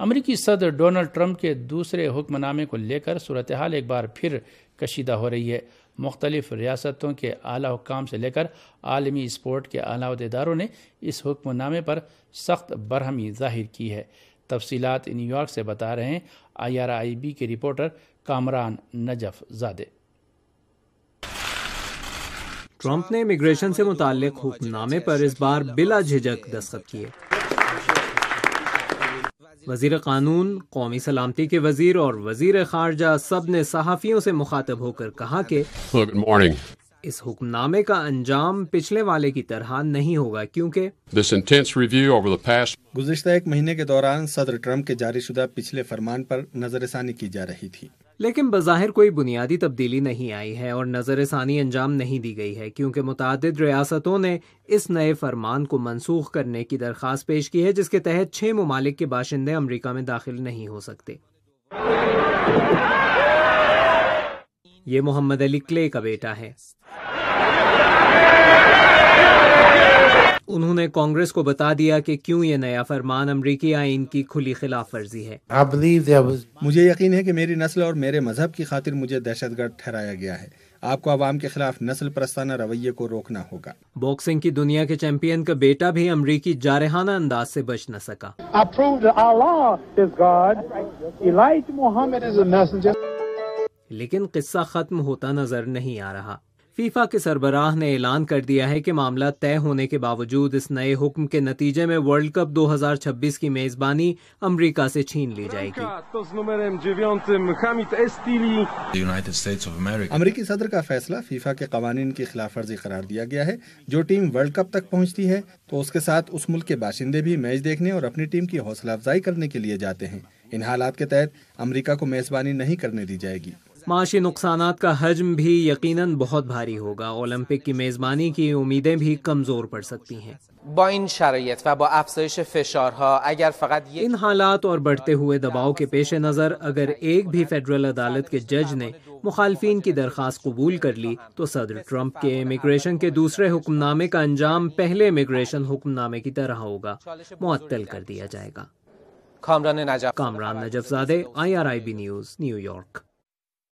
امریکی صدر Donald Trump کے دوسرے حکم نامے کو لے کر صورتحال ایک بار پھر کشیدہ ہو رہی ہے۔ مختلف ریاستوں کے اعلیٰ حکام سے لے کر عالمی اسپورٹ کے اعلیٰ عہدیداروں نے اس حکم نامے پر سخت برہمی ظاہر کی ہے۔ تفصیلات نیو یارک سے بتا رہے ہیں IRIB کے reporter Kamran Najafzadeh. Trump نے امیگریشن سے متعلق حکم نامے پر اس بار بلا جھجک دستخط کیے۔ وزیر قانون، قومی سلامتی کے وزیر اور وزیر خارجہ سب نے صحافیوں سے مخاطب ہو کر کہا کہ اس حکم نامے کا انجام پچھلے والے کی طرح نہیں ہوگا، کیونکہ گزشتہ ایک مہینے کے دوران صدر ٹرمپ کے جاری شدہ پچھلے فرمان پر نظر ثانی کی جا رہی تھی، لیکن بظاہر کوئی بنیادی تبدیلی نہیں آئی ہے اور نظر ثانی انجام نہیں دی گئی ہے، کیونکہ متعدد ریاستوں نے اس نئے فرمان کو منسوخ کرنے کی درخواست پیش کی ہے، جس کے تحت 6 ممالک کے باشندے امریکہ میں داخل نہیں ہو سکتے۔ یہ محمد علی کلے کا بیٹا ہے۔ انہوں نے کانگریس کو بتا دیا کہ کیوں یہ نیا فرمان امریکی آئین کی کھلی خلاف ورزی ہے۔ مجھے یقین ہے کہ میری نسل اور میرے مذہب کی خاطر مجھے دہشت گرد ٹھہرایا گیا ہے۔ آپ کو عوام کے خلاف نسل پرستانہ رویے کو روکنا ہوگا۔ باکسنگ کی دنیا کے چیمپئن کا بیٹا بھی امریکی جارحانہ انداز سے بچ نہ سکا۔ لیکن قصہ ختم ہوتا نظر نہیں آ رہا۔ فیفا کے سربراہ نے اعلان کر دیا ہے کہ معاملہ طے ہونے کے باوجود اس نئے حکم کے نتیجے میں ورلڈ کپ 2026 کی میزبانی امریکہ سے چھین لی جائے گی۔ امریکی صدر کا فیصلہ فیفا کے قوانین کی خلاف ورزی قرار دیا گیا ہے۔ جو ٹیم ورلڈ کپ تک پہنچتی ہے تو اس کے ساتھ اس ملک کے باشندے بھی میچ دیکھنے اور اپنی ٹیم کی حوصلہ افزائی کرنے کے لیے جاتے ہیں۔ ان حالات کے تحت امریکہ کو میزبانی نہیں کرنے دی جائے گی۔ معاشی نقصانات کا حجم بھی یقیناً بہت بھاری ہوگا۔ اولمپک کی میزبانی کی امیدیں بھی کمزور پڑ سکتی ہیں۔ با این شرایط و با افزایش فشارها اگر فقط ان حالات اور بڑھتے ہوئے دباؤ کے پیش نظر اگر ایک بھی فیڈرل عدالت کے جج نے مخالفین کی درخواست قبول کر لی تو صدر ٹرمپ کے امیگریشن کے دوسرے حکم نامے کا انجام پہلے امیگریشن حکم نامے کی طرح ہوگا، معطل کر دیا جائے گا۔ Kamran Najafzadeh, IRIB news, New York.